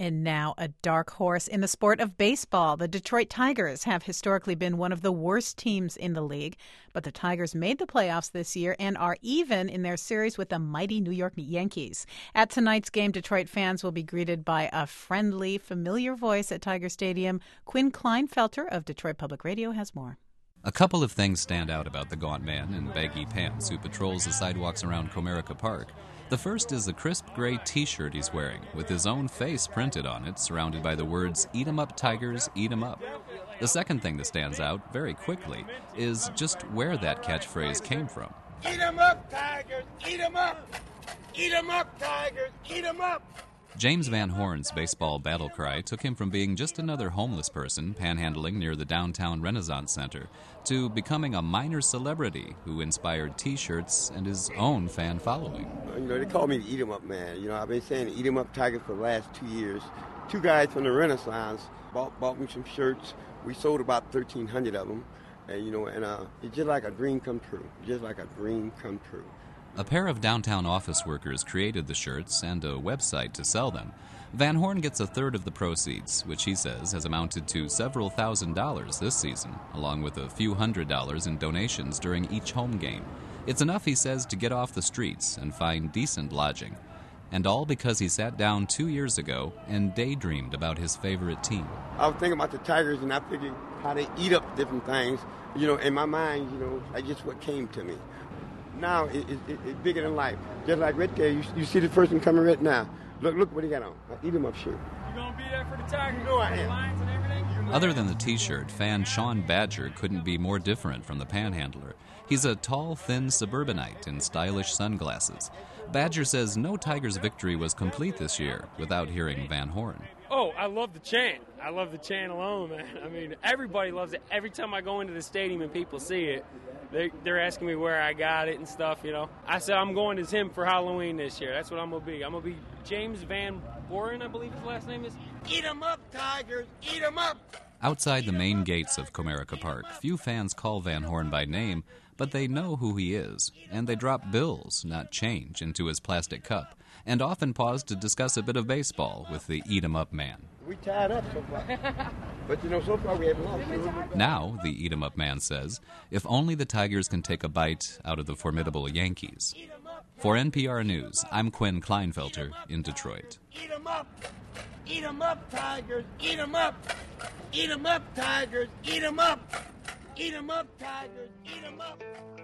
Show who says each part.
Speaker 1: And now a dark horse in the sport of baseball. The Detroit Tigers have historically been one of the worst teams in the league, but the Tigers made the playoffs this year and are even in their series with the mighty New York Yankees. At tonight's game, Detroit fans will be greeted by a friendly, familiar voice at Tiger Stadium. Quinn Kleinfelter of Detroit Public Radio has more.
Speaker 2: A couple of things stand out about the gaunt man in baggy pants who patrols the sidewalks around Comerica Park. The first is the crisp gray T-shirt he's wearing, with his own face printed on it, surrounded by the words, "Eat 'em up, Tigers, eat 'em up." The second thing that stands out, very quickly, is just where that catchphrase came from.
Speaker 3: Eat 'em up, Tigers, eat 'em up! Eat 'em up, Tigers, eat 'em up!
Speaker 2: James Van Horn's baseball battle cry took him from being just another homeless person panhandling near the downtown Renaissance Center to becoming a minor celebrity who inspired T-shirts and his own fan following.
Speaker 3: They call me the Eat 'em Up Man. I've been saying Eat 'em Up Tigers for the last 2 years. Two guys from the Renaissance bought me some shirts. We sold about 1,300 of them. And it's just like a dream come true. Just like a dream come true.
Speaker 2: A pair of downtown office workers created the shirts and a website to sell them. Van Horn gets a third of the proceeds, which he says has amounted to several $1,000s this season, along with a few $100s in donations during each home game. It's enough, he says, to get off the streets and find decent lodging. And all because he sat down 2 years ago and daydreamed about his favorite team.
Speaker 3: I was thinking about the Tigers, and I figured how they eat up different things. In my mind, that's just what came to me. Now it's bigger than life. Just like right there, you see the person coming right now. Look what he got on. I Eat 'em up shirt.
Speaker 4: You gonna be there for the Tigers?
Speaker 3: No, I am.
Speaker 4: The Lions and everything?
Speaker 2: Other than the T-shirt, fan Sean Badger couldn't be more different from the panhandler. He's a tall, thin suburbanite in stylish sunglasses. Badger says no Tigers victory was complete this year without hearing Van Horn.
Speaker 4: Oh, I love the chant. I love the chant alone, man. I mean, everybody loves it. Every time I go into the stadium and people see it, they're asking me where I got it and stuff, I said I'm going as him for Halloween this year. That's what I'm going to be. I'm going to be James Van Boren, I believe his last name is.
Speaker 3: Eat 'em up, Tigers, eat 'em up!
Speaker 2: Outside the main gates of Comerica Park, few fans call Van Horn by name, but they know who he is, and they drop bills, not change, into his plastic cup, and often pause to discuss a bit of baseball with the Eat 'em Up Man.
Speaker 3: We tied up so far. But so far we haven't lost.
Speaker 2: Now, the Eat 'em Up Man says, if only the Tigers can take a bite out of the formidable Yankees. For NPR News, I'm Quinn Kleinfelter in Detroit.
Speaker 3: Eat 'em up! Eat 'em up, Tigers! Eat 'em up! Eat 'em up, Tigers! Eat 'em up! Eat 'em up, Tigers! Eat 'em up!